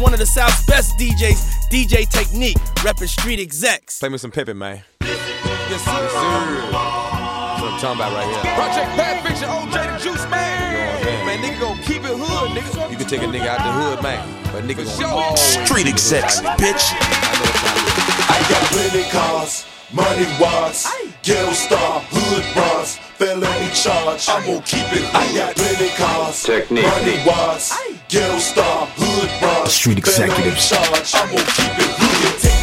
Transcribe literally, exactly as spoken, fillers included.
one of the South's best D Js, D J Technique, reppin' Street Execs. Play me some pimpin', man. Yes, sir. Yes, sir. That's what I'm talking about right here. Project Bad Fiction, O J the Juice, man. You know what I'm saying? Man, nigga gon' keep it hood, nigga. You can take a nigga out the hood, man. But nigga gon' always Street Execs, bitch. I know what y'all do. I got plenty cars, money wise, ghetto star, hood bras, felony charge. I'm gon' keep it. I got plenty cars, Technique. money wise, ghetto star, hood bras, Street felony executives. charge. I'm gon' keep it.